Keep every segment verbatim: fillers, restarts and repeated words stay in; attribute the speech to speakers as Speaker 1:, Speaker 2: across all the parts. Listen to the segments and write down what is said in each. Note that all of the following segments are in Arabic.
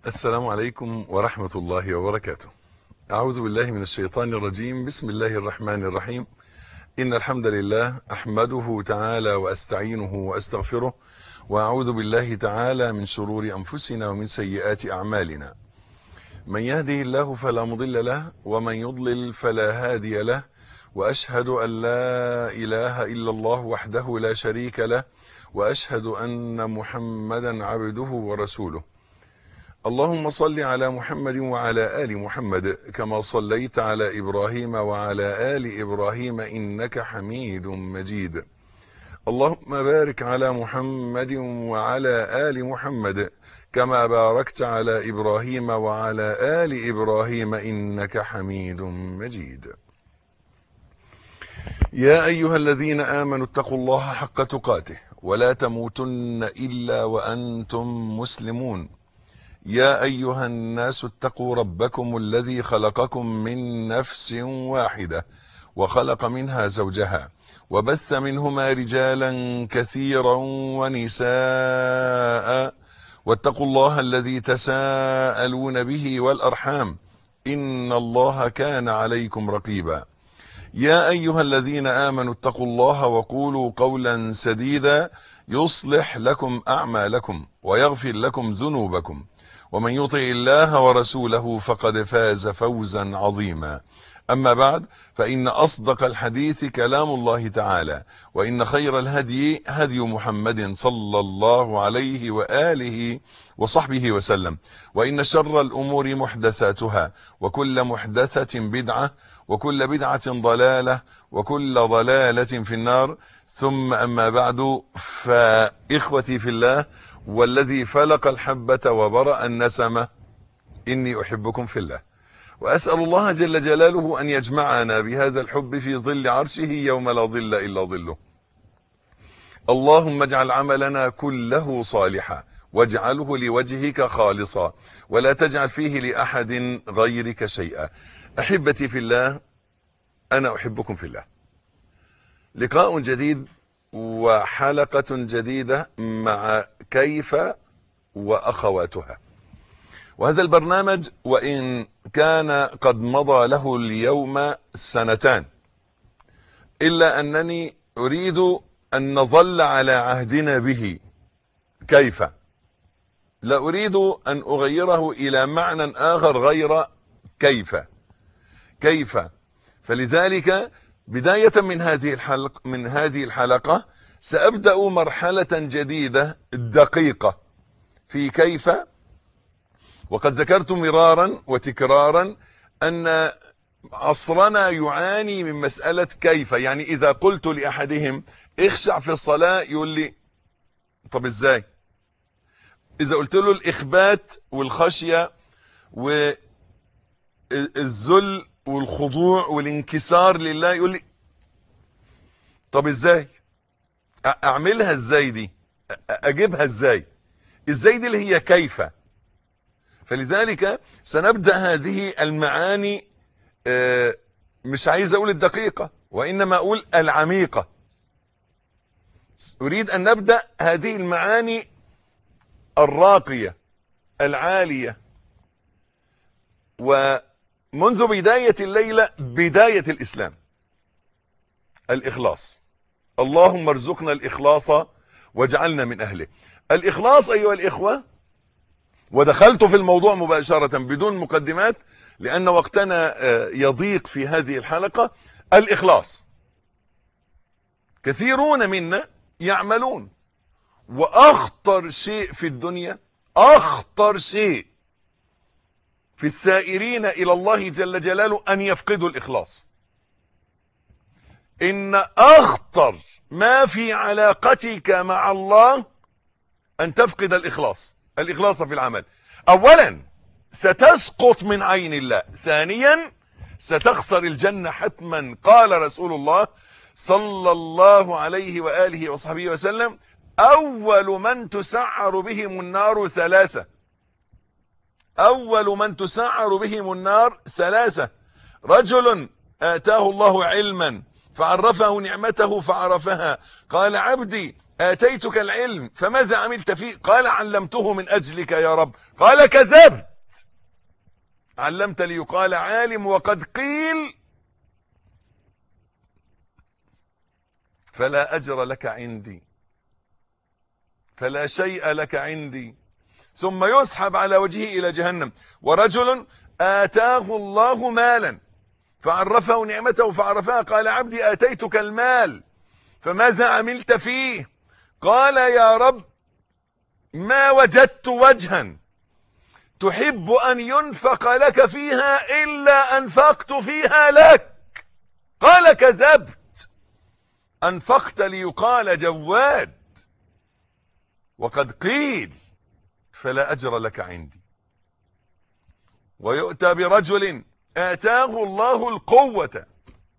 Speaker 1: السلام عليكم ورحمة الله وبركاته. أعوذ بالله من الشيطان الرجيم. بسم الله الرحمن الرحيم. إن الحمد لله أحمده تعالى وأستعينه وأستغفره، وأعوذ بالله تعالى من شرور أنفسنا ومن سيئات أعمالنا. من يهده الله فلا مضل له، ومن يضلل فلا هادي له، وأشهد أن لا إله إلا الله وحده لا شريك له، وأشهد أن محمدا عبده ورسوله. اللهم صل على محمد وعلى آل محمد كما صليت على إبراهيم وعلى آل إبراهيم إنك حميد مجيد. اللهم بارك على محمد وعلى آل محمد كما باركت على إبراهيم وعلى آل إبراهيم إنك حميد مجيد. يا أيها الذين آمنوا اتقوا الله حق تقاته ولا تموتن إلا وأنتم مسلمون. يا أيها الناس اتقوا ربكم الذي خلقكم من نفس واحدة وخلق منها زوجها وبث منهما رجالا كثيرا ونساء، واتقوا الله الذي تساءلون به والأرحام إن الله كان عليكم رقيبا. يا أيها الذين آمنوا اتقوا الله وقولوا قولا سديدا يصلح لكم أعمالكم ويغفر لكم ذنوبكم، ومن يطع الله ورسوله فقد فاز فوزا عظيما. أما بعد، فإن أصدق الحديث كلام الله تعالى، وإن خير الهدي هدي محمد صلى الله عليه وآله وصحبه وسلم، وإن شر الأمور محدثاتها، وكل محدثة بدعة، وكل بدعة ضلالة، وكل ضلالة في النار. ثم أما بعد، فإخوتي في الله والذي فلق الحبة وبرأ النسمة، إني أحبكم في الله، وأسأل الله جل جلاله أن يجمعنا بهذا الحب في ظل عرشه يوم لا ظل إلا ظله. اللهم اجعل عملنا كله صالحا واجعله لوجهك خالصا، ولا تجعل فيه لأحد غيرك شيئا. أحبتي في الله، أنا أحبكم في الله. لقاء جديد وحلقة جديدة مع كيف وأخواتها. وهذا البرنامج وإن كان قد مضى له اليوم سنتان، إلا أنني أريد أن نظل على عهدنا به. كيف؟ لا أريد أن أغيره إلى معنى آخر غير كيف. كيف؟ فلذلك بداية من هذه الحلقة من هذه الحلقة سأبدأ مرحلة جديدة دقيقة في كيف. وقد ذكرت مرارا وتكرارا أن عصرنا يعاني من مسألة كيف. يعني إذا قلت لأحدهم اخشع في الصلاة يقول لي طب ازاي؟ إذا قلت له الإخبات والخشية والذل والخضوع والانكسار لله يقول لي طب ازاي؟ اعملها ازاي دي؟ اجيبها ازاي؟ ازاي دي اللي هي كيف. فلذلك سنبدأ هذه المعاني، مش عايز اقول الدقيقة وانما اقول العميقة. اريد ان نبدأ هذه المعاني الراقية العالية. ومنذ بداية الليلة بداية الاسلام الاخلاص. اللهم ارزقنا الاخلاص واجعلنا من اهله. الاخلاص ايها الاخوة، ودخلت في الموضوع مباشرة بدون مقدمات لان وقتنا يضيق في هذه الحلقة. الاخلاص، كثيرون منا يعملون، واخطر شيء في الدنيا، اخطر شيء في السائرين الى الله جل جلاله ان يفقدوا الاخلاص. ان اخطر ما في علاقتك مع الله ان تفقد الاخلاص. الاخلاص في العمل. اولا ستسقط من عين الله، ثانيا ستخسر الجنة حتما. قال رسول الله صلى الله عليه وآله وصحبه وسلم: اول من تسعر بهم النار ثلاثة. اول من تسعر بهم النار ثلاثة: رجل آتاه الله علما فعرفه نعمته فعرفها، قال عبدي آتيتك العلم فماذا عملت فيه؟ قال علمته من أجلك يا رب. قال كذبت، علمت ليقال عالم وقد قيل فلا أجر لك عندي، فلا شيء لك عندي. ثم يسحب على وجهه إلى جهنم. ورجل آتاه الله مالا فعرفه نعمته فعرفها، قال عبدي آتيتك المال فماذا عملت فيه؟ قال يا رب ما وجدت وجها تحب أن ينفق لك فيها إلا أنفقت فيها لك. قال كذبت، أنفقت ليقال جواد وقد قيل فلا أجر لك عندي. ويؤتى برجل آتاه الله القوة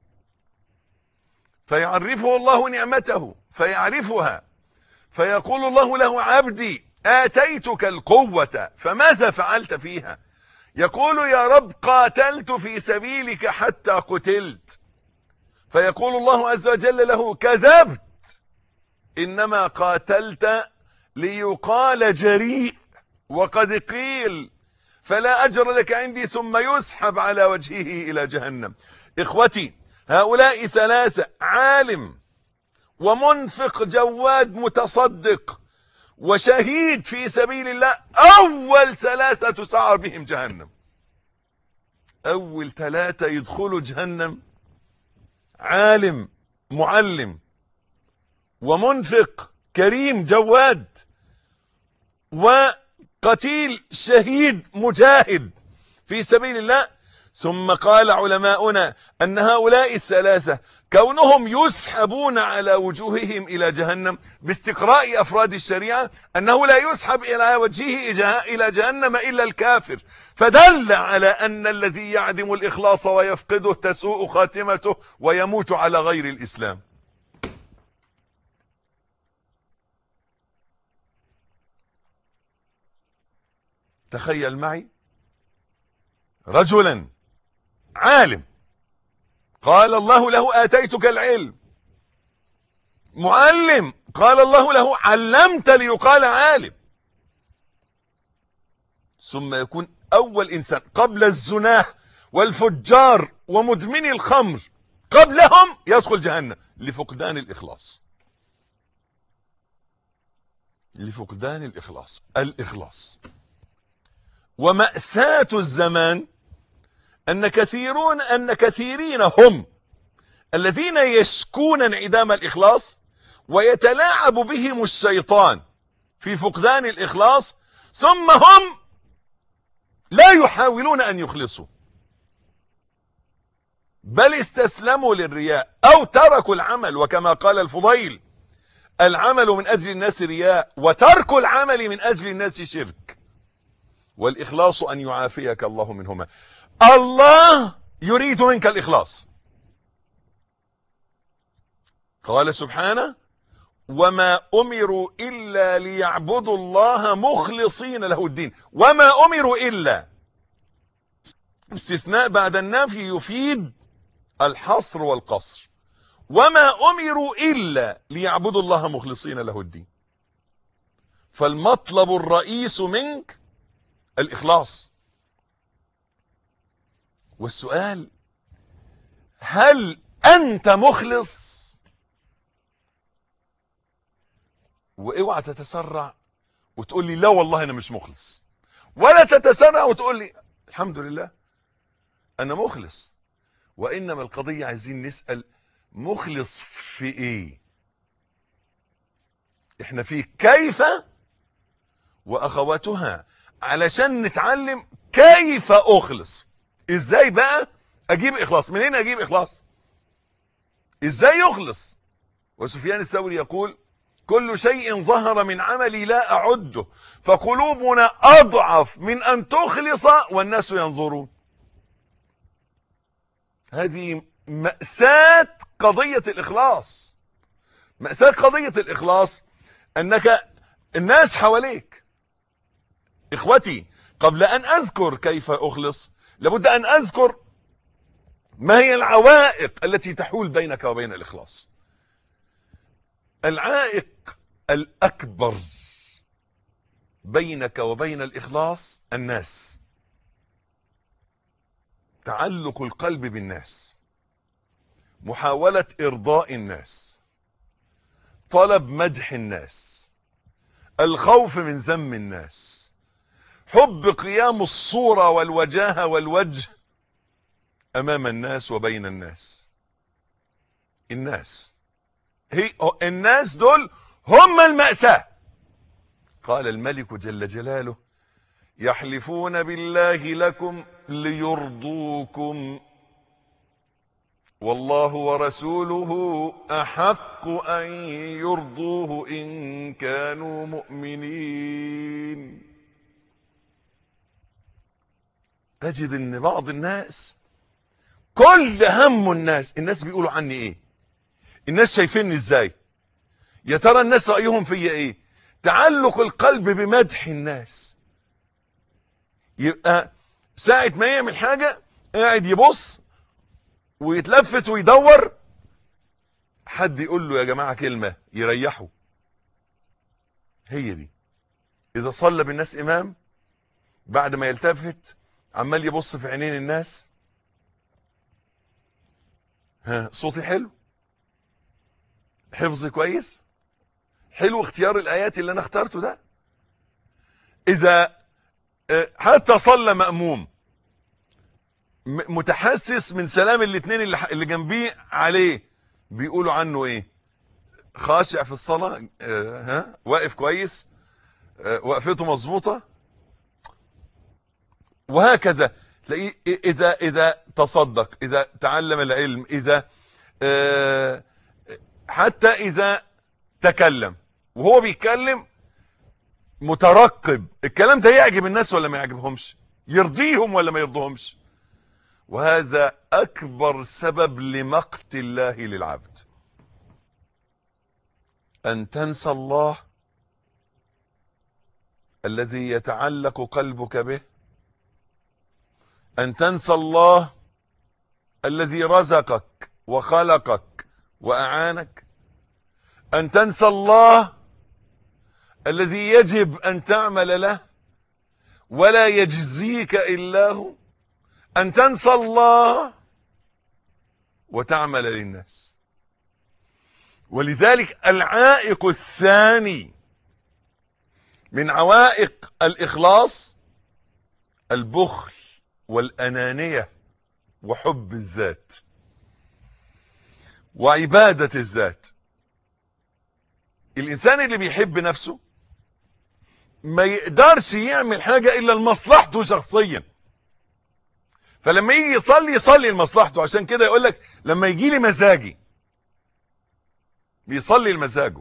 Speaker 1: فيعرفه الله نعمته فيعرفها، فيقول الله له عبدي آتيتك القوة فماذا فعلت فيها؟ يقول يا رب قاتلت في سبيلك حتى قتلت. فيقول الله عز وجل له كذبت، إنما قاتلت ليقال جريء وقد قيل فلا أجر لك عندي. ثم يسحب على وجهه إلى جهنم. إخوتي، هؤلاء ثلاثة: عالم ومنفق جواد متصدق وشهيد في سبيل الله، أول ثلاثة تسعر بهم جهنم. أول ثلاثة يدخلوا جهنم: عالم معلم، ومنفق كريم جواد، وقتيل شهيد مجاهد في سبيل الله. ثم قال علماؤنا أن هؤلاء الثلاثة كونهم يسحبون على وجوههم إلى جهنم باستقراء أفراد الشريعة أنه لا يسحب إلى وجهه إلى جهنم إلا الكافر، فدل على أن الذي يعدم الإخلاص ويفقده تسوء خاتمته ويموت على غير الإسلام. تخيل معي رجلا عالم قال الله له آتيتك العلم، معلم قال الله له علمت ليقال عالم، ثم يكون أول إنسان قبل الزناه والفجار ومدمني الخمر قبلهم يدخل جهنم لفقدان الإخلاص. لفقدان الإخلاص. الإخلاص. ومأساة الزمان أن كثيرون أن كثيرين هم الذين يشكون انعدام الإخلاص ويتلاعب بهم الشيطان في فقدان الإخلاص، ثم هم لا يحاولون أن يخلصوا، بل استسلموا للرياء أو تركوا العمل. وكما قال الفضيل: العمل من أجل الناس رياء، وترك العمل من أجل الناس شرك، والإخلاص أن يعافيك الله منهما. الله يريد منك الإخلاص. قال سبحانه: وما أمروا إلا ليعبدوا الله مخلصين له الدين. وما أمروا إلا، استثناء بعد النفي يفيد الحصر والقصر. وما أمروا إلا ليعبدوا الله مخلصين له الدين. فالمطلب الرئيس منك الإخلاص. والسؤال: هل أنت مخلص؟ واوعى تتسرع وتقول لي لا والله أنا مش مخلص، ولا تتسرع وتقول لي الحمد لله أنا مخلص. وإنما القضية عايزين نسأل مخلص في إيه؟ إحنا في كيف وأخواتها علشان نتعلم كيف أخلص. إزاي بقى أجيب إخلاص؟ منين أجيب إخلاص؟ إزاي يخلص؟ وسفيان الثوري يقول: كل شيء ظهر من عملي لا أعده، فقلوبنا أضعف من أن تخلص والناس ينظرون. هذه مأساة قضية الإخلاص. مأساة قضية الإخلاص أنك الناس حواليك. إخوتي، قبل أن أذكر كيف أخلص لابد أن أذكر ما هي العوائق التي تحول بينك وبين الإخلاص. العائق الأكبر بينك وبين الإخلاص الناس، تعلق القلب بالناس، محاولة إرضاء الناس، طلب مدح الناس، الخوف من ذم الناس، حب قيام الصورة والوجاهة والوجه أمام الناس وبين الناس. الناس هي الناس دول هم المأساة. قال الملك جل جلاله: يحلفون بالله لكم ليرضوكم والله ورسوله أحق أن يرضوه إن كانوا مؤمنين. تجد ان بعض الناس كل هم الناس الناس بيقولوا عني ايه، الناس شايفيني ازاي، يا ترى الناس رأيهم فيا ايه. تعلق القلب بمدح الناس، يبقى ساعة ما يعمل حاجة قاعد يبص ويتلفت ويدور حد يقول له يا جماعة كلمة يريحه. هي دي. اذا صلى بالناس امام بعد ما يلتفت عمال يبص في عينين الناس، ها صوتي حلو، حفظي كويس، حلو اختيار الايات اللي انا اخترته ده. اذا حتى صلى مأموم متحسس من سلام الاثنين اللي جنبيه عليه، بيقولوا عنه ايه؟ خاشع في الصلاة، ها واقف كويس، وقفته مظبوطة، وهكذا. تلاقيه اذا اذا تصدق، اذا تعلم العلم، اذا حتى اذا تكلم وهو بيتكلم مترقب الكلام ده يعجب الناس ولا ما يعجبهمش، يرضيهم ولا ما يرضيهمش. وهذا اكبر سبب لمقت الله للعبد، ان تنسى الله الذي يتعلق قلبك به، ان تنسى الله الذي رزقك وخلقك واعانك، ان تنسى الله الذي يجب ان تعمل له ولا يجزيك الا هو، ان تنسى الله وتعمل للناس. ولذلك العائق الثاني من عوائق الاخلاص البخل والانانية وحب الذات وعبادة الذات. الانسان اللي بيحب نفسه ما يقدرش يعمل حاجة الا لمصلحته شخصيا، فلما يجي يصلي يصلي لمصلحته. عشان كده يقول لك لما يجي لي مزاجي بيصلي لمزاجه،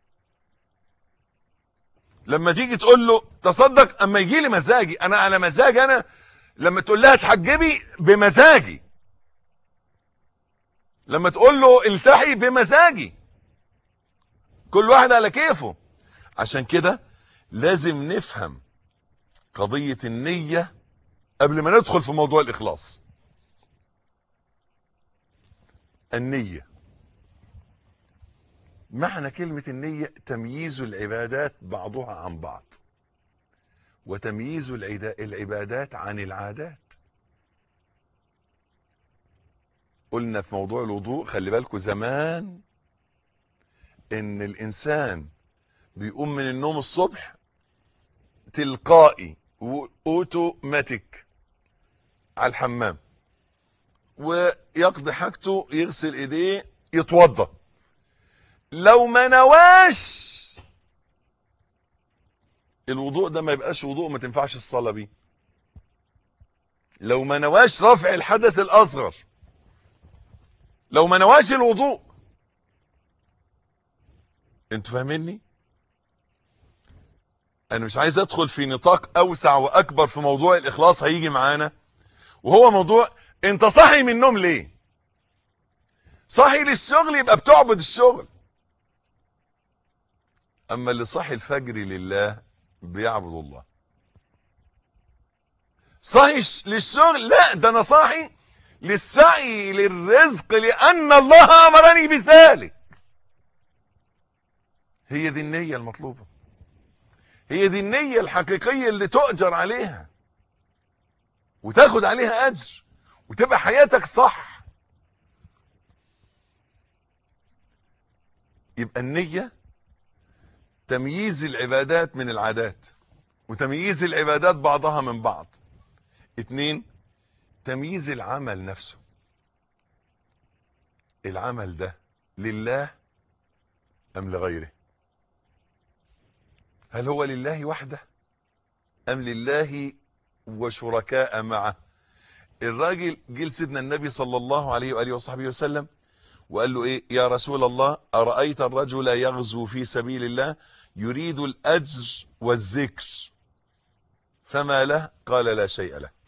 Speaker 1: لما تيجي تقول له تصدق اما يجي لي مزاجي، انا على مزاج، انا لما تقول لها تحجبي بمزاجي، لما تقول له التحي بمزاجي، كل واحد على كيفه. عشان كده لازم نفهم قضية النية قبل ما ندخل في موضوع الإخلاص. النية، معنى كلمة النية تمييز العبادات بعضها عن بعض، وتمييز العبادات عن العادات. قلنا في موضوع الوضوء، خلي بالكم زمان ان الانسان بيقوم من النوم الصبح تلقائي اوتوماتيك على الحمام ويقضي حاجته، يغسل ايديه، يتوضا. لو ما نواش الوضوء ده ما يبقاش وضوء، ما تنفعش الصلاة بيه. لو ما نواش رفع الحدث الاصغر، لو ما نواش الوضوء. انتوا فاهميني؟ انا مش عايز ادخل في نطاق اوسع واكبر في موضوع الاخلاص هيجي معانا، وهو موضوع انت صاحي من النوم ليه؟ صاحي للشغل يبقى بتعبد الشغل، اما اللي صاحي الفجر لله بيعبد الله. صاحي للشغل، لا ده انا صاحي للسعي للرزق لان الله امرني بذلك. هي دي النية المطلوبة، هي دي النية الحقيقية اللي تؤجر عليها وتاخد عليها أجر وتبقى حياتك صح. يبقى النية تمييز العبادات من العادات، وتمييز العبادات بعضها من بعض. اتنين، تمييز العمل نفسه. العمل ده لله أم لغيره؟ هل هو لله وحده أم لله وشركاء معه؟ الراجل جيل سيدنا النبي صلى الله عليه وآله وصحبه وسلم وقال له ايه؟ يا رسول الله، أرأيت الرجل يغزو في سبيل الله يريد الأجر والذكر فما له؟ قال لا شيء له.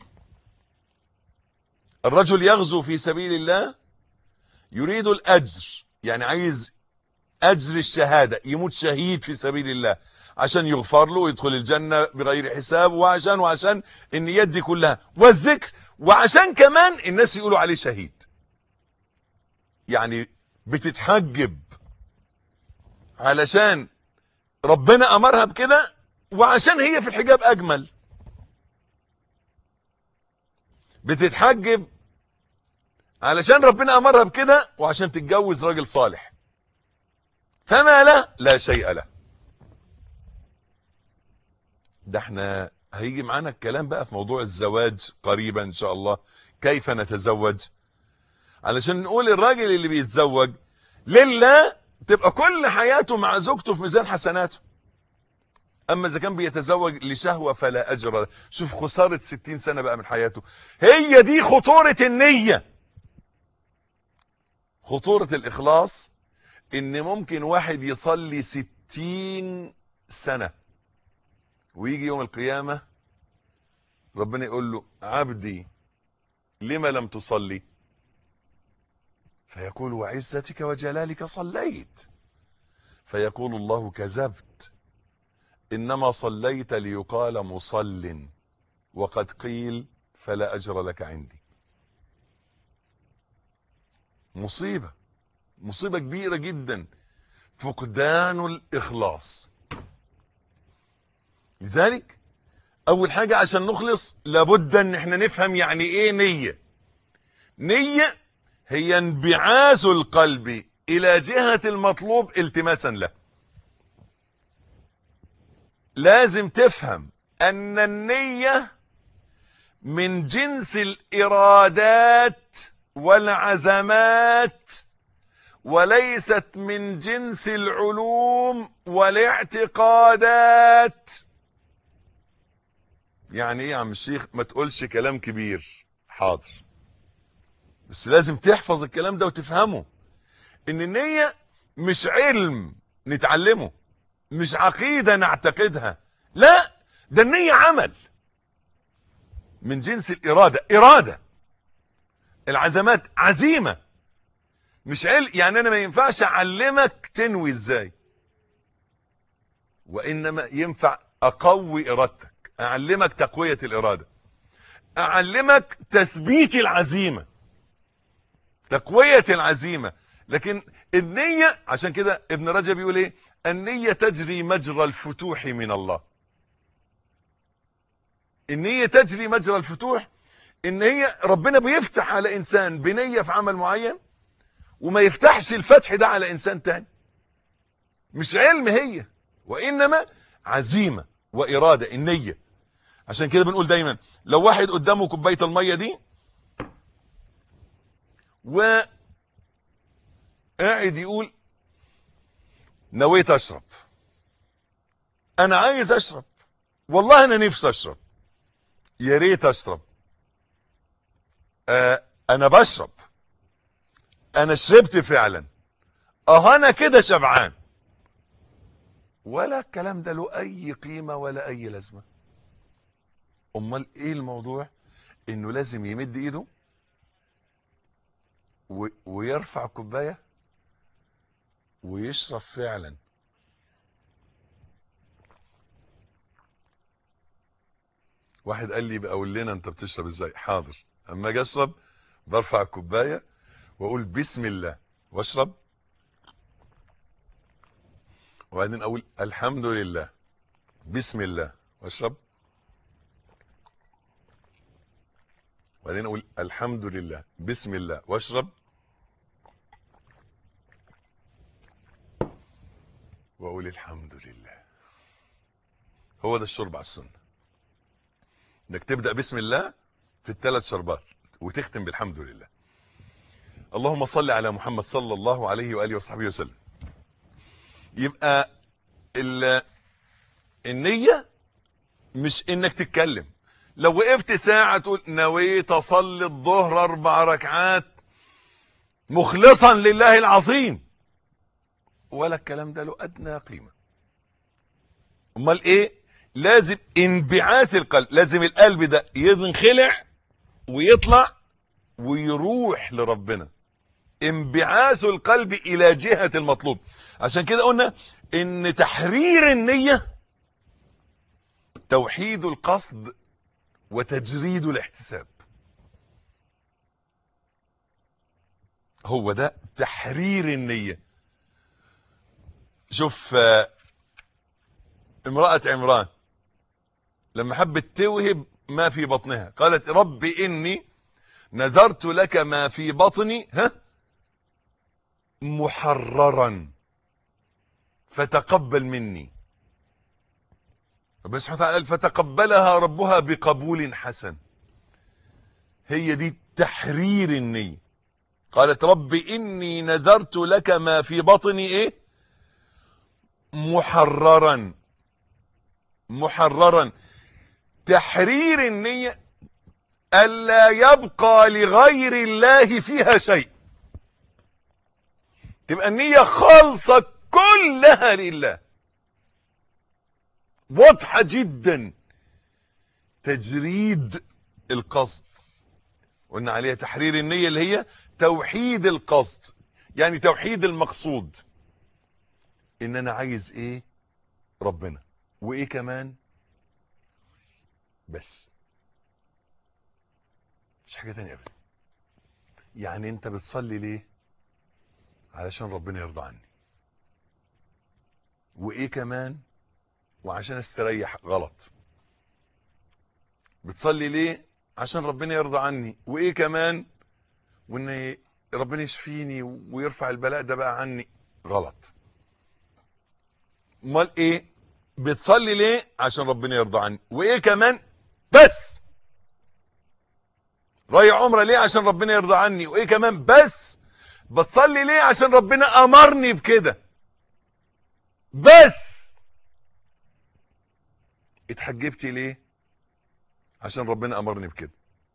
Speaker 1: الرجل يغزو في سبيل الله يريد الأجر، يعني عايز أجر الشهادة، يموت شهيد في سبيل الله عشان يغفر له ويدخل الجنة بغير حساب، وعشان وعشان النيات دي كلها، والذكر، وعشان كمان الناس يقولوا عليه شهيد. يعني بتتحجب علشان ربنا أمرها بكده، وعشان هي في الحجاب أجمل. بتتحجب علشان ربنا أمرها بكده، وعشان تتجوز راجل صالح. فما له؟ لا شيء له. ده احنا هيجي معانا الكلام بقى في موضوع الزواج قريبا ان شاء الله، كيف نتزوج، علشان نقول الراجل اللي بيتزوج لله تبقى كل حياته مع زوجته في ميزان حسناته. اما اذا كان بيتزوج لشهوة فلا اجر له. شوف خسارة ستين سنة بقى من حياته. هي دي خطورة النية، خطورة الاخلاص. ان ممكن واحد يصلي ستين سنة ويجي يوم القيامة ربنا يقول له عبدي لما لم تصلي؟ فيقول وعزتك وجلالك صليت. فيقول الله كذبت، إنما صليت ليقال مصل وقد قيل فلا أجر لك عندي. مصيبة، مصيبة كبيرة جدا، فقدان الإخلاص. لذلك أول حاجة عشان نخلص لابد أن احنا نفهم يعني إيه نية. نية هي انبعاث القلب إلى جهة المطلوب التماسا له. لازم تفهم أن النية من جنس الإرادات والعزمات، وليست من جنس العلوم والاعتقادات. يعني ايه يا عم الشيخ؟ ما تقولش كلام كبير. حاضر، بس لازم تحفظ الكلام ده وتفهمه. ان النية مش علم نتعلمه، مش عقيدة نعتقدها، لا، ده النية عمل من جنس الإرادة. إرادة، العزمات عزيمة، مش علم. يعني انا ما ينفعش اعلمك تنوي ازاي، وانما ينفع اقوي ارادتك، اعلمك تقوية الارادة، اعلمك تثبيت العزيمة، تقوية العزيمة. لكن النية، عشان كده ابن رجب يقول ايه؟ النية تجري مجرى الفتوح من الله. النية تجري مجرى الفتوح، ان هي ربنا بيفتح على انسان بنية في عمل معين، وما يفتحش الفتح ده على انسان تاني. مش علم هي، وانما عزيمة وارادة النية. عشان كده بنقول دايما لو واحد قدامه كوباية المية دي وقاعد يقول نويت اشرب، انا عايز اشرب، والله انا نفسي اشرب، يا ريت اشرب، آه انا بشرب، انا شربت فعلا، اه انا كده شبعان، ولا الكلام ده له اي قيمة ولا اي لازمة. امال ايه الموضوع؟ انه لازم يمد ايده ويرفع كوباية ويشرب فعلا. واحد قال لي بقى قول لنا انت بتشرب ازاي. حاضر، اما اجي اشرب برفع الكوبايه واقول بسم الله واشرب، وبعدين اقول الحمد لله، بسم الله، واشرب. وبعدين اقول الحمد لله، بسم الله، واشرب. واقول الحمد لله. هو ده الشرب على السنة، انك تبدأ بسم الله في الثلاث شربات وتختم بالحمد لله. اللهم صل على محمد صلى الله عليه وآله وصحبه وسلم. يبقى النية مش انك تتكلم. لو وقفت ساعة تقول نويت اصلي الظهر اربع ركعات مخلصا لله العظيم، ولا الكلام ده له ادنى قيمة. امال ايه؟ لازم انبعاث القلب، لازم القلب ده ينخلع ويطلع ويروح لربنا، انبعاث القلب الى جهة المطلوب. عشان كده قلنا ان تحرير النية توحيد القصد وتجريد الاحتساب. هو ده تحرير النية. شوف امرأة عمران لما حبت توهب ما في بطنها قالت رب إني نذرت لك ما في بطني ها محررا فتقبل مني. ربنا سبحانه وتعالى فتقبلها ربها بقبول حسن. هي دي تحرير النية. قالت رب إني نذرت لك ما في بطني ايه محررا. محررا تحرير النية ألا يبقى لغير الله فيها شيء. تبقى النية خالصة كلها لله، واضحة جدا. تجريد القصد قلنا عليها تحرير النية اللي هي توحيد القصد، يعني توحيد المقصود. ان انا عايز ايه؟ ربنا. وايه كمان؟ بس مش حاجة تانية ابدا. يعني انت بتصلي ليه؟ علشان ربنا يرضى عني. وايه كمان؟ وعشان استريح. غلط. بتصلي ليه؟ عشان ربنا يرضى عني. وايه كمان؟ وان ربنا يشفيني ويرفع البلاء ده بقى عني. غلط. امال ايه؟ بتصلي ليه؟ عشان ربنا يرضى عني. وايه كمان؟ بس. رايح عمره ليه؟ عشان ربنا يرضى عني. وايه كمان؟ بس. بتصلي ليه؟ عشان ربنا امرني بكده. بس. اتحجبتي ليه؟ عشان ربنا امرني بكده.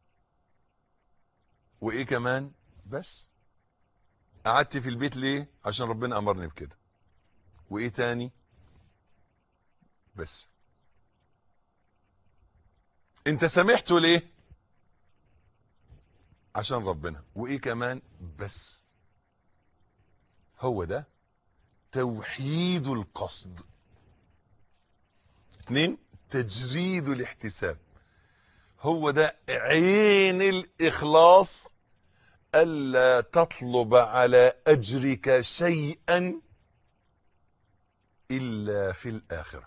Speaker 1: وايه كمان؟ بس. قعدت في البيت ليه؟ عشان ربنا امرني بكده. وايه تاني؟ بس. انت سامحته ليه؟ عشان ربنا. وايه كمان؟ بس. هو ده توحيد القصد. اتنين تجريد الاحتساب. هو ده عين الاخلاص، الا تطلب على اجرك شيئا الا في الاخرة.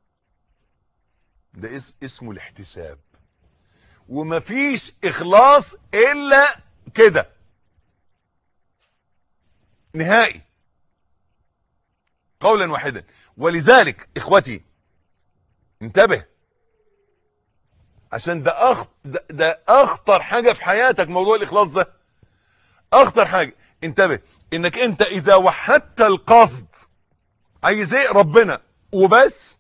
Speaker 1: ده اسمه الاحتساب. ومفيش اخلاص الا كده نهائي قولا واحدا. ولذلك اخوتي انتبه، عشان ده, أخ... ده, ده اخطر حاجة في حياتك. موضوع الاخلاص ده اخطر حاجة. انتبه انك انت اذا وحدت القصد عايز ايه؟ ربنا وبس،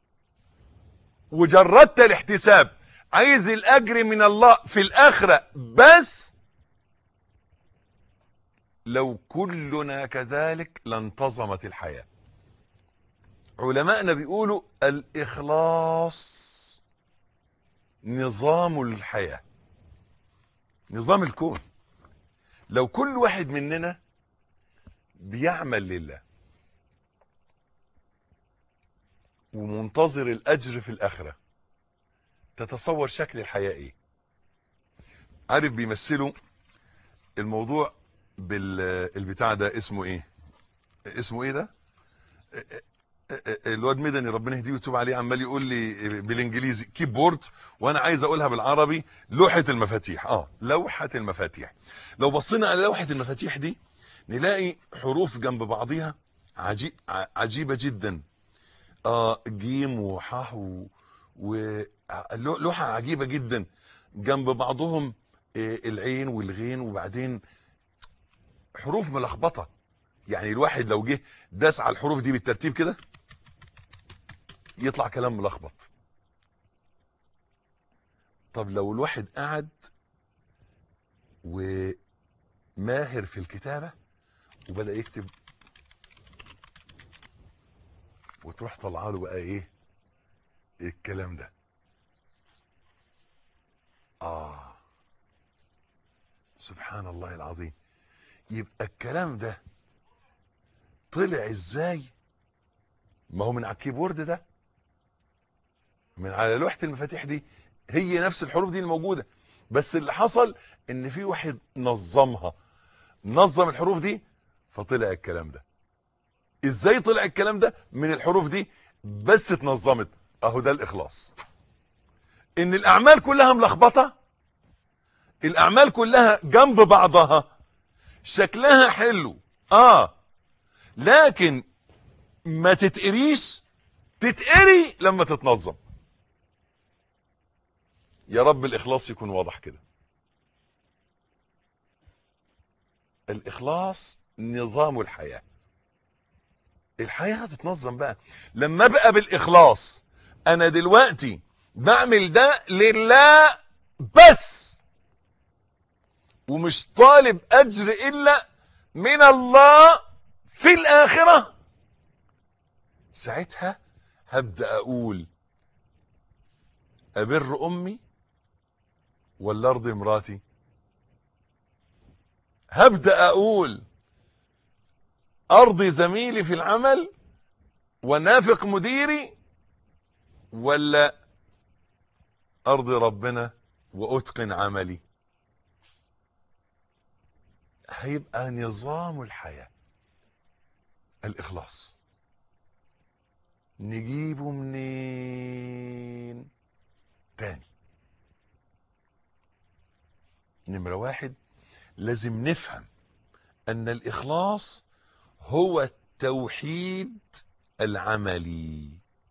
Speaker 1: وجردت الاحتساب عايز الاجر من الله في الاخرة بس، لو كلنا كذلك لانتظمت الحياة. علماءنا بيقولوا الاخلاص نظام الحياة، نظام الكون. لو كل واحد مننا بيعمل لله ومنتظر الاجر في الاخرة، تتصور شكل الحياة ايه؟ عارف بيمثلوا الموضوع بالبتاع ده اسمه ايه؟ اسمه ايه ده؟ الواد مدني ربنا يهديه ويتوب عليه عمال يقول لي بالانجليزي كيبورد، وانا عايز اقولها بالعربي لوحة المفاتيح. اه لوحة المفاتيح. لو بصينا على لوحة المفاتيح دي نلاقي حروف جنب بعضيها عجيب عجيبة جدا. اه جيم وحاء و... ولوحة عجيبة جدا جنب بعضهم، آه العين والغين، وبعدين حروف ملخبطة. يعني الواحد لو جه داس على الحروف دي بالترتيب كده يطلع كلام ملخبط. طب لو الواحد قعد وماهر في الكتابة وبدأ يكتب، وتروح طلع له بقى ايه الكلام ده. اه سبحان الله العظيم. يبقى الكلام ده طلع ازاي؟ ما هو من على الكيبورد ده، من على لوحة المفاتيح دي، هي نفس الحروف دي الموجودة، بس اللي حصل ان في واحد نظمها، نظم الحروف دي فطلع الكلام ده. ازاي طلع الكلام ده من الحروف دي بس اتنظمت؟ اهو ده الاخلاص. ان الاعمال كلها ملخبطة، الاعمال كلها جنب بعضها، شكلها حلو اه لكن ما تتقريش، تتقري لما تتنظم. يا رب الاخلاص يكون واضح كده. الاخلاص نظام الحياة. الحياة هتتنظم بقى لما ابقى بالاخلاص. انا دلوقتي بعمل ده لله بس، ومش طالب اجر الا من الله في الاخرة. ساعتها هبدأ اقول ابر امي ولا ارضي مراتي؟ هبدأ اقول ارضي زميلي في العمل ونافق مديري، ولا ارضي ربنا واتقن عملي؟ هيبقى نظام الحياة الاخلاص. نجيبه منين تاني؟ نمرة واحد، لازم نفهم ان الاخلاص هو التوحيد العملي.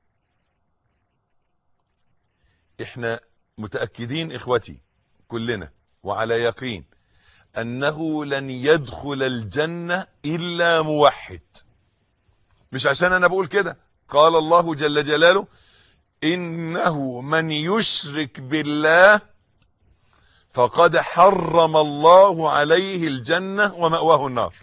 Speaker 1: احنا متأكدين اخوتي كلنا وعلى يقين انه لن يدخل الجنة الا موحد. مش عشان انا بقول كده، قال الله جل جلاله انه من يشرك بالله فقد حرم الله عليه الجنة ومأواه النار.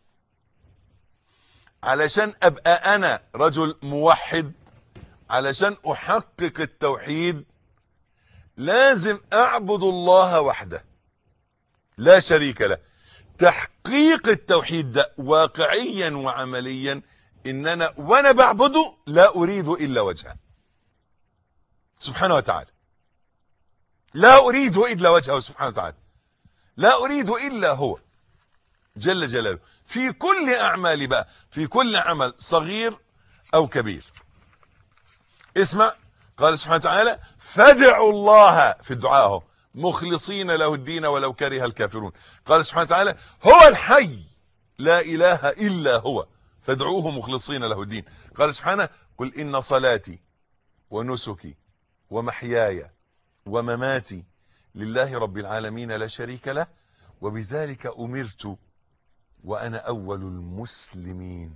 Speaker 1: علشان ابقى انا رجل موحد، علشان احقق التوحيد، لازم اعبد الله وحده لا شريك له. تحقيق التوحيد ده واقعيا وعمليا ان انا وانا بعبده لا اريد الا وجهه سبحانه وتعالى، لا اريد الا وجهه سبحانه وتعالى، لا اريد الا هو جل جلاله في كل اعمالي بقى، في كل عمل صغير او كبير. اسمع، قال سبحانه وتعالى فادعوا الله في الدعاء اهو مخلصين له الدين ولو كره الكافرون. قال سبحانه وتعالى هو الحي لا اله الا هو فادعوه مخلصين له الدين. قال سبحانه قل ان صلاتي ونسكي ومحياي ومماتي لله رب العالمين لا شريك له وبذلك امرت وانا اول المسلمين.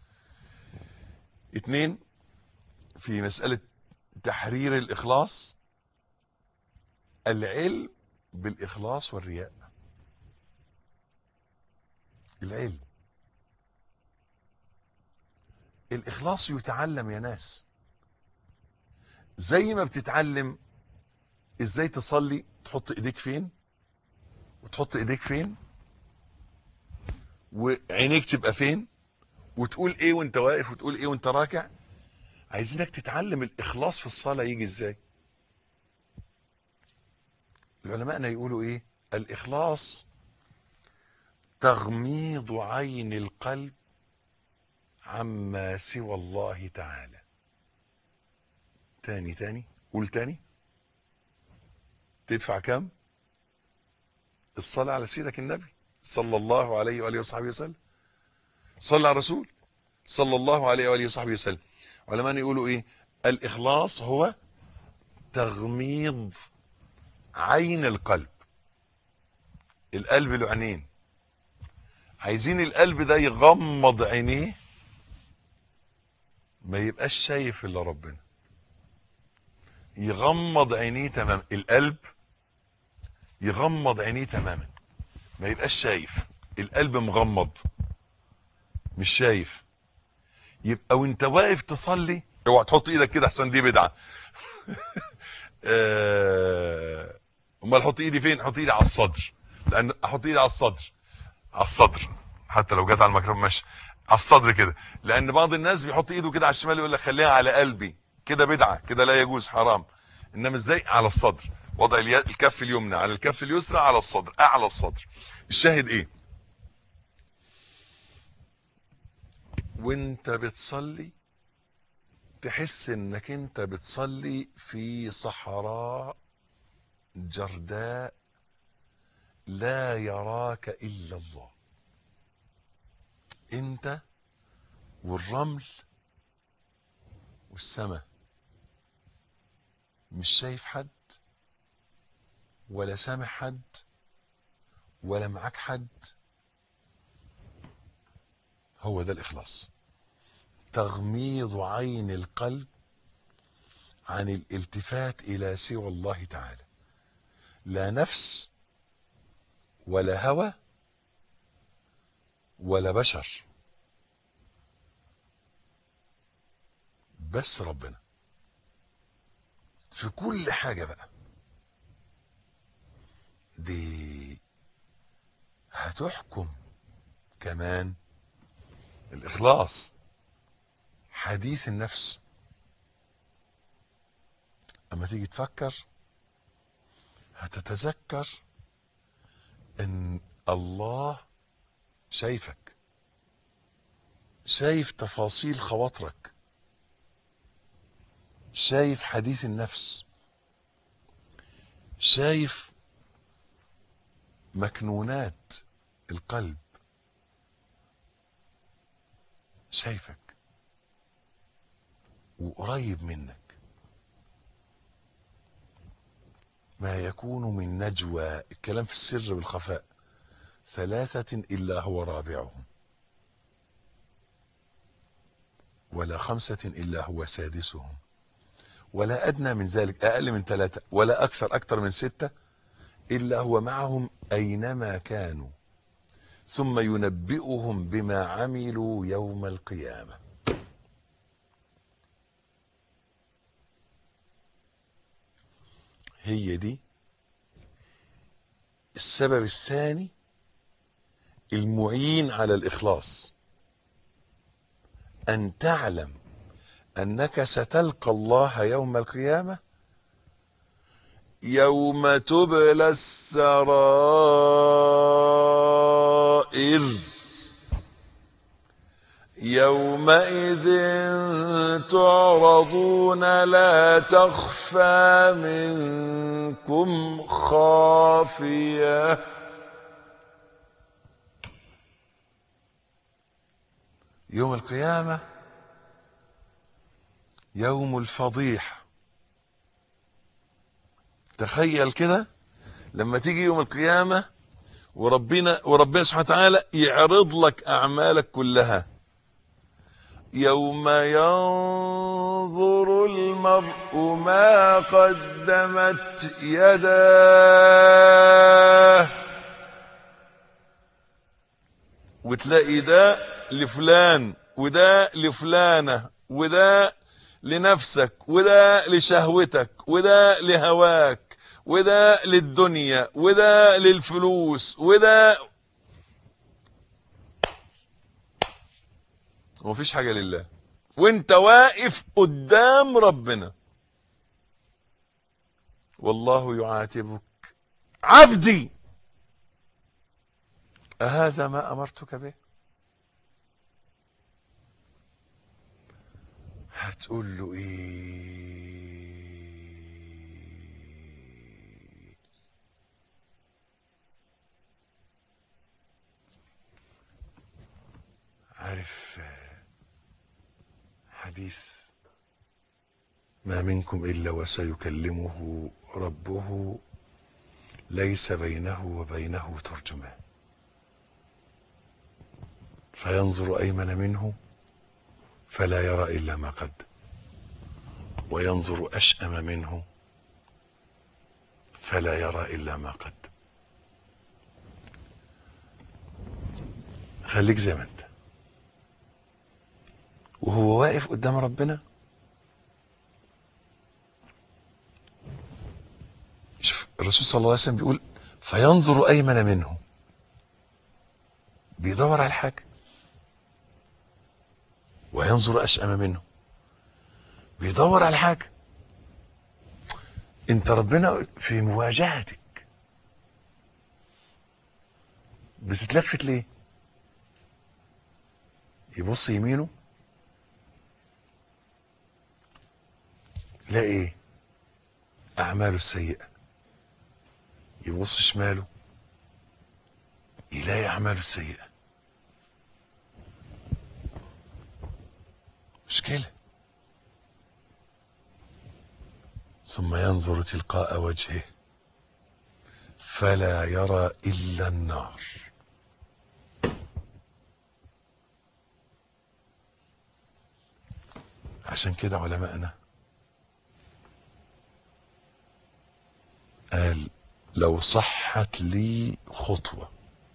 Speaker 1: اتنين، في مسألة تحرير الاخلاص، العلم بالاخلاص والرياء. العلم، الاخلاص يتعلم يا ناس، زي ما بتتعلم ازاي تصلي تحط ايديك فين وتحط ايديك فين وعينيك تبقى فين وتقول ايه وانت واقف وتقول ايه وانت راكع. عايزينك تتعلم الاخلاص في الصلاة يجي ازاي. العلماءنا يقولوا ايه؟ الاخلاص تغميض عين القلب عما سوى الله تعالى. تاني تاني قول تاني. تدفع كم؟ الصلاة على سيدك النبي صلى الله عليه وآله وصحبه وسلم. صلى على الرسول صلى الله عليه وآله وصحبه وسلم. علماء يقولوا ايه؟ الإخلاص هو تغميض عين القلب. القلب له عينين، عايزين القلب ده يغمض عينيه، ما يبقاش شايف الا ربنا. يغمض عينيه تماما، القلب يغمض عينيه تماما، ما يبقاش شايف. القلب مغمض مش شايف. يبقى وانت واقف تصلي اوعى تحط ايدك كده احسن دي بدعه. امال احط ايدي فين؟ احط ايدي على الصدر، لان احط ايدي على الصدر، على الصدر حتى لو جت على الميكروفون ماشي، على الصدر كده. لان بعض الناس بيحط ايده كده على الشمال يقول لك خليها على قلبي، كده بدعه، كده لا يجوز، حرام. انما ازاي؟ على الصدر، وضع الكف اليمنى على الكف اليسرى على الصدر، اعلى الصدر. الشاهد ايه؟ وانت بتصلي تحس انك انت بتصلي في صحراء جرداء لا يراك الا الله. انت والرمل والسماء، مش شايف حد ولا سامع حد ولا معاك حد. هو ده الإخلاص، تغميض عين القلب عن الالتفات إلى سوى الله تعالى. لا نفس ولا هوى ولا بشر، بس ربنا في كل حاجة. بقى دي هتحكم كمان الإخلاص حديث النفس. اما تيجي تفكر هتتذكر ان الله شايفك، شايف تفاصيل خواطرك، شايف حديث النفس، شايف مكنونات القلب، شايفك وقريب منك. ما يكون من نجوى، الكلام في السر والخفاء، ثلاثة إلا هو رابعهم، ولا خمسة إلا هو سادسهم، ولا أدنى من ذلك أقل من ثلاثة، ولا أكثر أكثر من ستة إلا هو معهم أينما كانوا، ثم ينبئهم بما عملوا يوم القيامة. هي دي السبب الثاني المعين على الإخلاص، أن تعلم أنك ستلقى الله يوم القيامة يوم تبلى السرائر، يومئذ تعرضون لا تخفى منكم خافية. يوم القيامة يوم الفضيحة. تخيل كده لما تيجي يوم القيامة وربنا وربنا سبحانه وتعالى يعرض لك أعمالك كلها. يوم ينظر المرء ما قدمت يداه، وتلاقي ده لفلان وده لفلانة وده لنفسك وده لشهوتك وده لهواك وده للدنيا وده للفلوس وده، ومفيش حاجة لله، وانت واقف قدام ربنا والله يعاتبك عبدي أهذا ما أمرتك به؟ هتقول له ايه؟ عارف حديث ما منكم إلا وسيكلمه ربه ليس بينه وبينه ترجمان، فينظر أيمن منه فلا يرى إلا ما قد، وينظر أشأم منه فلا يرى إلا ما قد. خليك زي ما انت، وهو واقف قدام ربنا شوف الرسول صلى الله عليه وسلم بيقول فينظر أيمن منه، بيدور على الحاجة، وينظر أشأم منه بيدور على الحاجة. انت ربنا في مواجهتك بتتلفت ليه؟ يبص يمينه لا ايه؟ اعماله السيئة. يبص شماله يلاقي اعماله السيئة. مشكلة. ثم ينظر تلقاء وجهه فلا يرى الا النار. عشان كده علماءنا قال لو صحت لي خطوة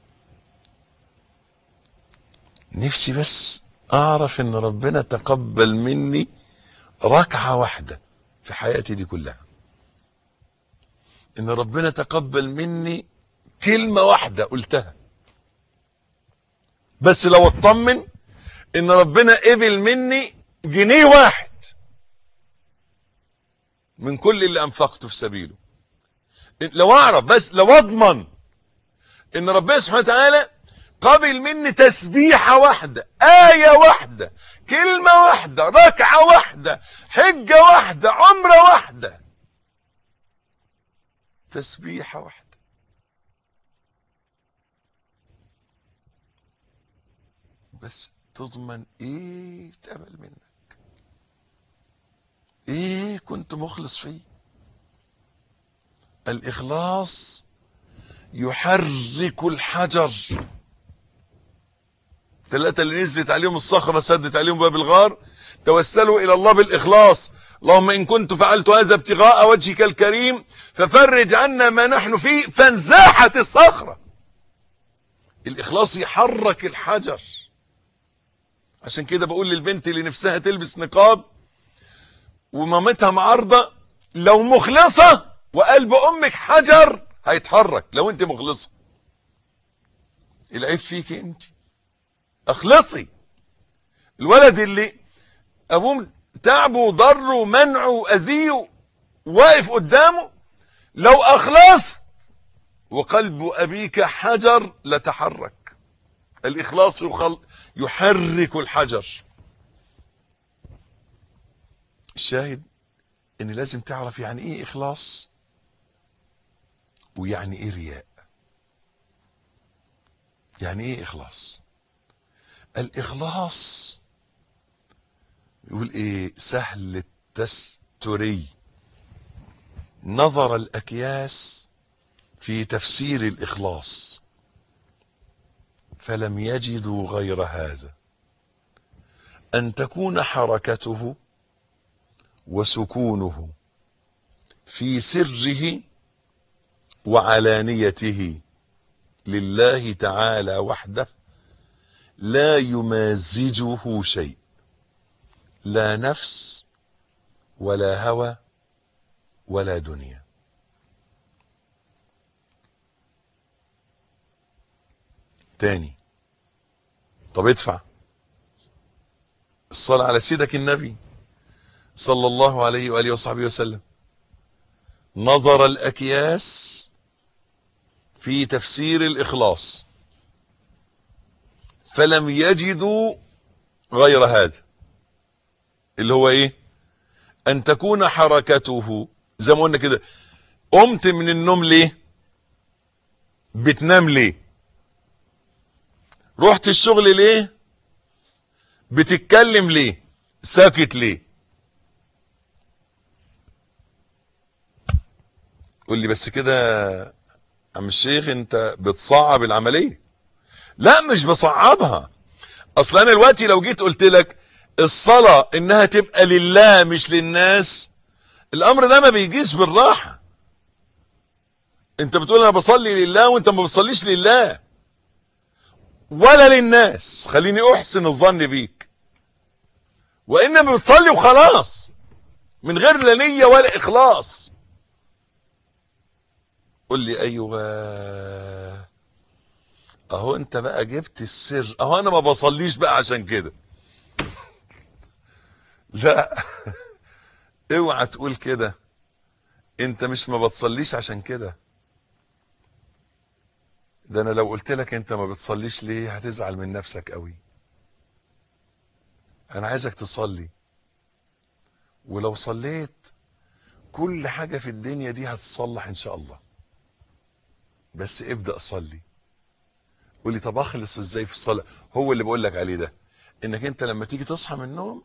Speaker 1: نفسي بس اعرف ان ربنا تقبل مني ركعة واحدة في حياتي دي كلها، ان ربنا تقبل مني كلمة واحدة قلتها، بس لو اطمن ان ربنا قبل مني جنيه واحد من كل اللي انفقته في سبيله، لو اعرف بس لو اضمن ان ربنا سبحانه وتعالى قبل مني تسبيحة واحدة، آية واحدة، كلمة واحدة، ركعة واحدة، حجة واحدة، عمرة واحدة، تسبيحة واحدة، بس تضمن ايه تقبل منك، ايه كنت مخلص فيه. الاخلاص يحرك الحجر. ثلاثة اللي نزلت عليهم الصخرة سدت عليهم باب الغار توسلوا الى الله بالاخلاص، اللهم ان كنت فعلت هذا ابتغاء وجهك الكريم ففرج عنا ما نحن فيه، فانزاحت الصخرة. الاخلاص يحرك الحجر. عشان كده بقول للبنت اللي نفسها تلبس نقاب ومامتها معارضة، لو مخلصة وقلب امك حجر هيتحرك. لو انت مخلصة العيب فيك انت، اخلصي. الولد اللي ابوه تعبه وضره ومنعه واذيه واقف قدامه، لو اخلص وقلب ابيك حجر لتحرك. الاخلاص يخل يحرك الحجر. الشاهد ان لازم تعرف يعني ايه اخلاص ويعني ايه رياء. يعني ايه اخلاص؟ الاخلاص يقول ايه؟ سهل التستري نظر الاكياس في تفسير الاخلاص فلم يجدوا غير هذا، ان تكون حركته وسكونه في سره وعلانيته لله تعالى وحده، لا يمازجه شيء، لا نفس ولا هوى ولا دنيا. تاني، طب ادفع الصلاة على سيدك النبي صلى الله عليه وآله وصحبه وسلم. نظر الأكياس في تفسير الإخلاص فلم يجدوا غير هذا، اللي هو ايه؟ ان تكون حركته زي ما قلنا كده. قمت من النوم ليه؟ بتنام ليه؟ رحت الشغل ليه؟ بتتكلم ليه؟ ساكت ليه؟ قول لي بس كده عم الشيخ انت بتصعب العملية. لا مش بصعبها. اصلا انا دلوقتي لو جيت قلت لك الصلاة انها تبقى لله مش للناس، الامر ده ما بيجيش بالراحة. انت بتقول انا بصلي لله وانت ما بتصليش لله ولا للناس. خليني احسن الظن بيك، وانما بتصلي وخلاص من غير لا نية ولا اخلاص. قول لي ايوه، اهو انت بقى جبت السر. اهو انا ما بصليش بقى عشان كده. لا اوعى تقول كده. انت مش ما بتصليش عشان كده. ده انا لو قلت لك انت ما بتصليش ليه هتزعل من نفسك قوي. انا عايزك تصلي، ولو صليت كل حاجة في الدنيا دي هتصلح ان شاء الله. بس ابدأ صلي. قول لي طب اخلص ازاي في الصلاة؟ هو اللي بقول لك عليه ده، انك انت لما تيجي تصحى من النوم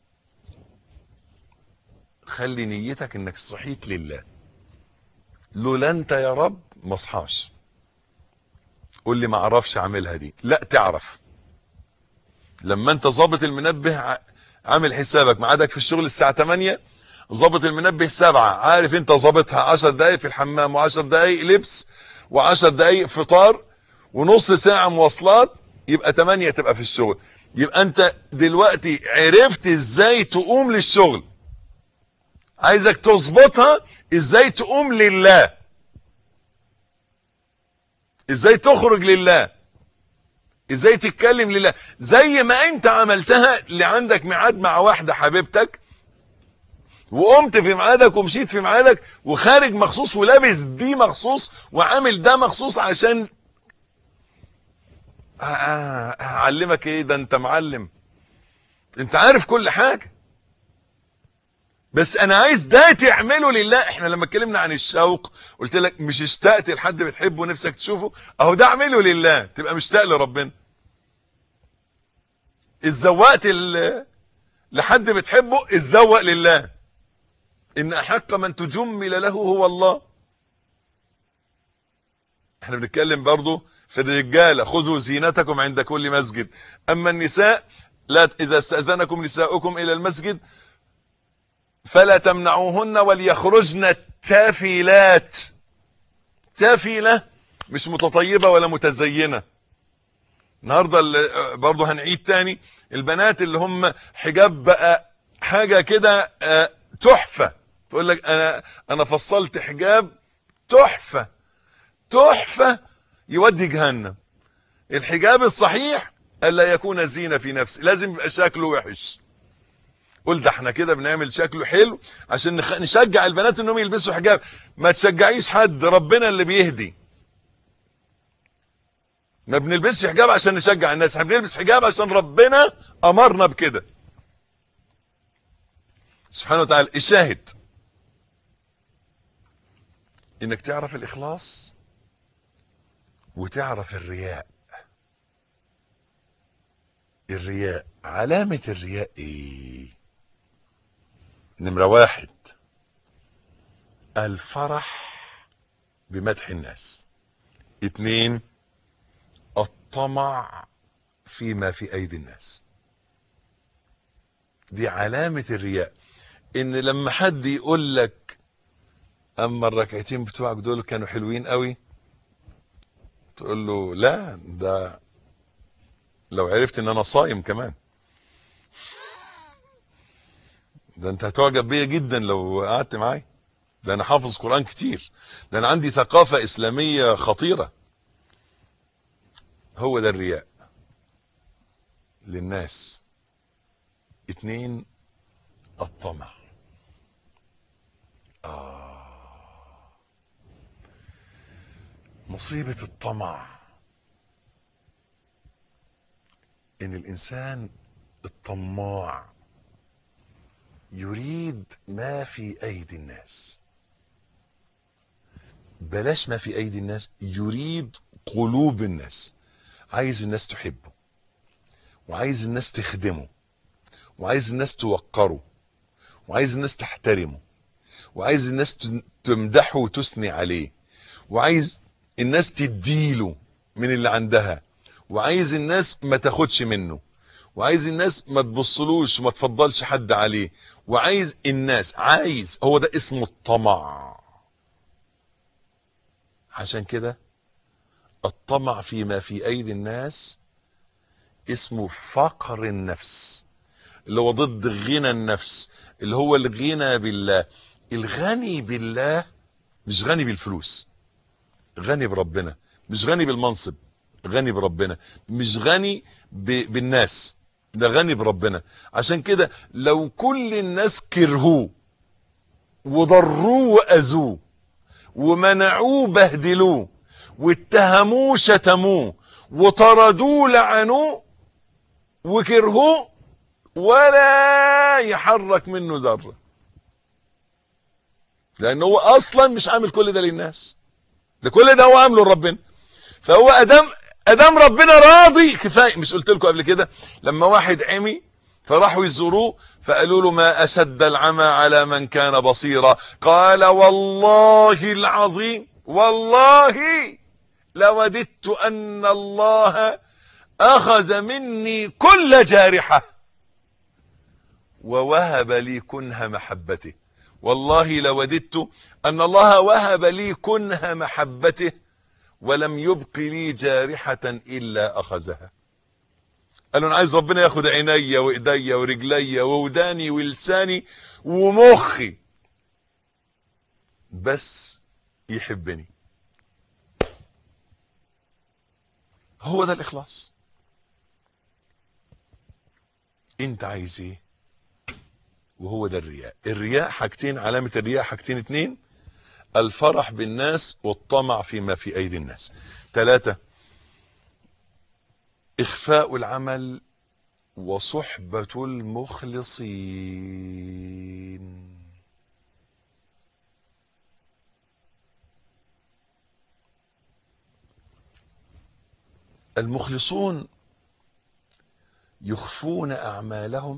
Speaker 1: خلي نيتك انك صحيت لله. لولا انت يا رب ما اصحاش. قول لي ما اعرفش اعملها دي. لا تعرف. لما انت ظابط المنبه عامل حسابك ميعادك في الشغل الساعة تمانية، ظابط المنبه سبعة، عارف انت ظابطها عشر دقايق في الحمام وعشر دقايق لبس وعشر دقايق فطار ونص ساعة مواصلات، يبقى تمانية تبقى في الشغل. يبقى انت دلوقتي عرفت ازاي تقوم للشغل. عايزك تظبطها ازاي تقوم لله، ازاي تخرج لله، ازاي تتكلم لله. زي ما انت عملتها اللي عندك ميعاد مع واحدة حبيبتك وقمت في ميعادك ومشيت في ميعادك وخارج مخصوص ولابس دي مخصوص وعامل ده مخصوص عشان هعلمك ايه؟ ده انت معلم، انت عارف كل حاجة. بس انا عايز ده تعمله لله. احنا لما اتكلمنا عن الشوق قلت لك مش اشتقت لحد بتحبه ونفسك تشوفه، اهو ده اعمله لله تبقى مشتاق لربنا. اتزوقت لحد بتحبه، اتزوق لله. ان احق من تجمل له هو الله. احنا بنتكلم برضو في الرجالة خذوا زينتكم عند كل مسجد. اما النساء لا، اذا استأذنكم نساؤكم الى المسجد فلا تمنعوهن وليخرجن تافلات. تافلة مش متطيبة ولا متزينة. النهاردة برضو هنعيد تاني البنات اللي هم حجاب بقى حاجة كده تحفة. تقول لك انا انا فصلت حجاب تحفة تحفة يودي جهنم. الحجاب الصحيح الا يكون زينة في نفسه، لازم يبقى شكله وحش. قول ده احنا كده بنعمل شكله حلو عشان نشجع البنات انهم يلبسوا حجاب. ما تشجعيش حد، ربنا اللي بيهدي. ما بنلبسش حجاب عشان نشجع الناس، احنا بنلبس حجاب عشان ربنا امرنا بكده سبحانه وتعالى. الشاهد انك تعرف الاخلاص وتعرف الرياء. الرياء علامة الرياء ايه؟ نمرة واحد الفرح بمدح الناس. اتنين الطمع فيما في ايدي الناس. دي علامة الرياء. ان لما حد يقول لك اما الركعتين بتوعك دول كانوا حلوين قوي، تقول له لا ده لو عرفت ان انا صايم كمان ده انت هتعجب بيا جدا لو قعدت معايا. ده انا حافظ قرآن كتير، ده انا عندي ثقافة اسلامية خطيرة. هو ده الرياء للناس. اتنين الطمع. آه مصيبة الطمع ان الانسان الطماع يريد ما في ايدي الناس. بلاش ما في ايدي الناس، يريد قلوب الناس. عايز الناس تحبه، وعايز الناس تخدمه، وعايز الناس توقره، وعايز الناس تحترمه، وعايز الناس تمدحه وتثني عليه، وعايز الناس تديله من اللي عندها، وعايز الناس ما تاخدش منه، وعايز الناس ما تبصلوش وما تفضلش حد عليه، وعايز الناس عايز هو ده اسمه الطمع. عشان كده الطمع فيما في ايدي الناس اسمه فقر النفس، اللي هو ضد غنى النفس، اللي هو الغنى بالله. الغني بالله مش غني بالفلوس، غني بربنا. مش غني بالمنصب، غني بربنا. مش غني ب... بالناس، ده غني بربنا. عشان كده لو كل الناس كرهوه وضروه واذوه ومنعوه بهدلوه واتهموه شتموه وطردوه لعنوه وكرهوه، ولا يحرك منه ذره، لان هو اصلا مش عامل كل ده للناس، ده كل ده هو عامله لربنا. فهو ادام ادام ربنا راضي كفايه. مش قلت لكم قبل كده لما واحد عمي فراحوا يزوروه فقالوا له ما اشد العمى على من كان بصيرا، قال والله العظيم والله لوددت ان الله اخذ مني كل جارحه ووهب لي كنه محبته. والله لوددت ان الله وهب لي كنه محبته ولم يبق لي جارحة الا اخذها. قالوا انا عايز ربنا ياخد عيني وايدي ورجلي ووداني ولساني ومخي بس يحبني. هو ده الاخلاص. انت عايز ايه؟ وهو ده الرياء. الرياء حاجتين، علامة الرياء حاجتين اتنين: الفرح بالناس والطمع فيما في ايدي الناس. ثلاثة: اخفاء العمل وصحبة المخلصين. المخلصون يخفون اعمالهم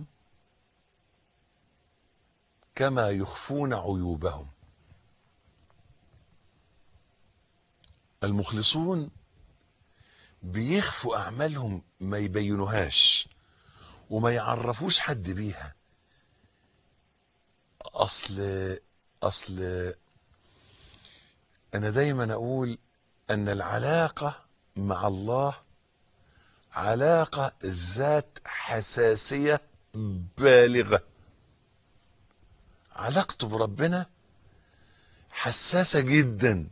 Speaker 1: كما يخفون عيوبهم. المخلصون بيخفوا اعمالهم، ما يبينوهاش وما يعرفوش حد بيها. اصل اصل انا دايما اقول ان العلاقة مع الله علاقة ذات حساسية بالغة. علاقته بربنا حساسة جدا.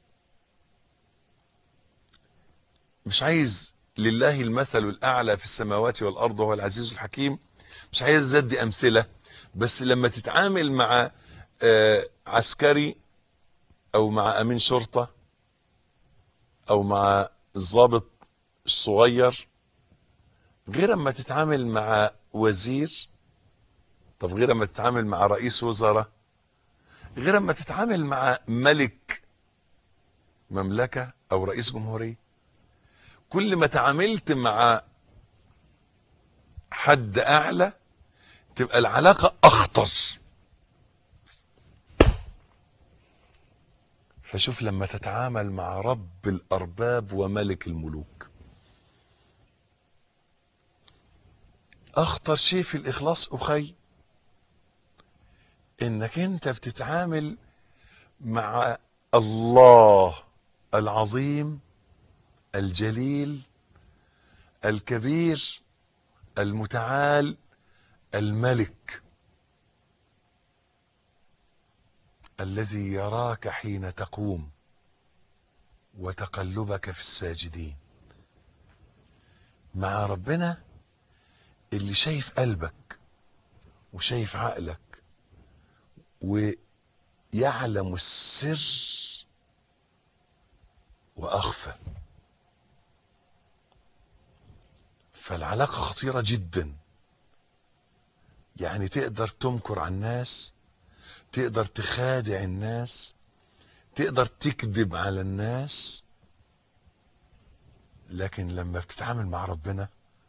Speaker 1: مش عايز، لله المثل الاعلى في السماوات والارض وهو العزيز الحكيم، مش عايز ادي امثلة، بس لما تتعامل مع عسكري او مع امين شرطة او مع الضابط الصغير غير اما تتعامل مع وزير، طب غير اما تتعامل مع رئيس وزراء، غير اما تتعامل مع ملك مملكة او رئيس جمهورية. كل ما تعاملت مع حد اعلى تبقى العلاقة اخطر. فشوف لما تتعامل مع رب الارباب وملك الملوك، اخطر شيء في الاخلاص اخي انك انت بتتعامل مع الله العظيم الجليل الكبير المتعال الملك الذي يراك حين تقوم وتقلبك في الساجدين. مع ربنا اللي شايف قلبك وشايف عقلك ويعلم السر وأخفى. فالعلاقة خطيرة جدا. يعني تقدر تمكر على الناس، تقدر تخادع الناس، تقدر تكذب على الناس، لكن لما بتتعامل مع ربنا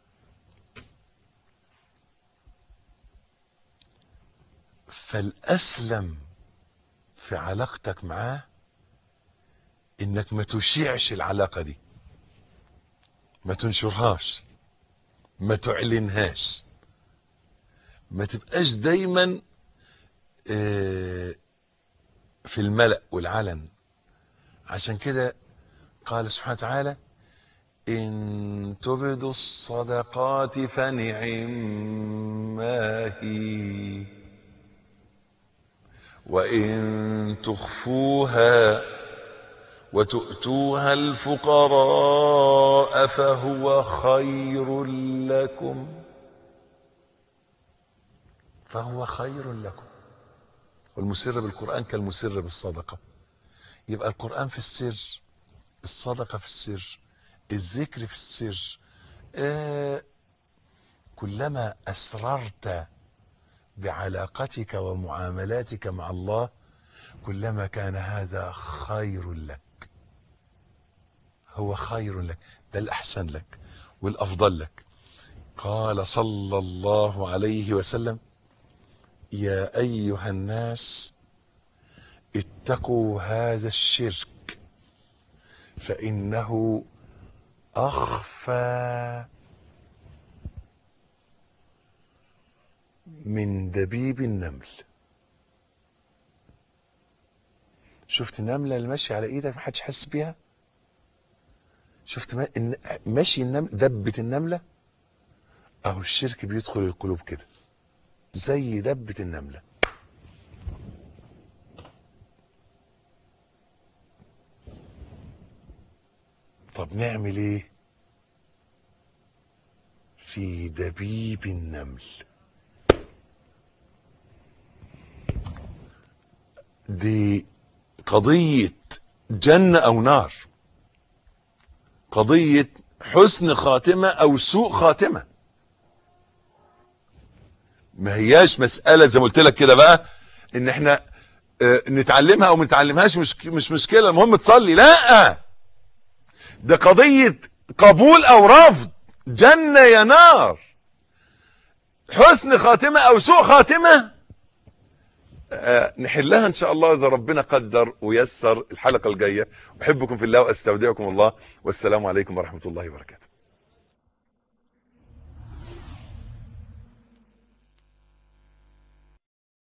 Speaker 1: فالأسلم في علاقتك معاه انك ما تشيعش العلاقة دي، ما تنشرهاش، ما تعلنهاش، ما تبقاش دايما في الملأ والعلن. عشان كده قال سبحانه وتعالى: إن تبدوا الصدقات فنعما هي وإن تخفوها وتؤتوها الفقراء فهو خير لكم فهو خير لكم والمسر بالقرآن كالمسر بالصدقة. يبقى القرآن في السر، الصدقة في السر، الذكر في السر. آه كلما أسررت بعلاقتك ومعاملاتك مع الله كلما كان هذا خير لك، هو خير لك، ده الأحسن لك والأفضل لك. قال صلى الله عليه وسلم: يا أيها الناس اتقوا هذا الشرك فإنه أخفى من دبيب النمل. شفت النملة اللي ماشية على ايدك محدش حاسس بيها؟ شفت ماشي النمل، دبة النملة؟ اهو الشرك بيدخل القلوب كده زي دبة النملة. طب نعمل ايه في دبيب النمل؟ دي قضية جنة او نار، قضية حسن خاتمة او سوء خاتمة. ما هياش مسألة زي ما قلت لك كده بقى ان احنا اه نتعلمها او ما نتعلمهاش، مش مش مشكلة، المهم تصلي. لا، ده قضية قبول او رفض، جنة يا نار، حسن خاتمة او سوء خاتمة. اه نحلها ان شاء الله اذا ربنا قدر ويسر الحلقة الجاية. احبكم في الله واستودعكم الله، والسلام عليكم ورحمة الله وبركاته.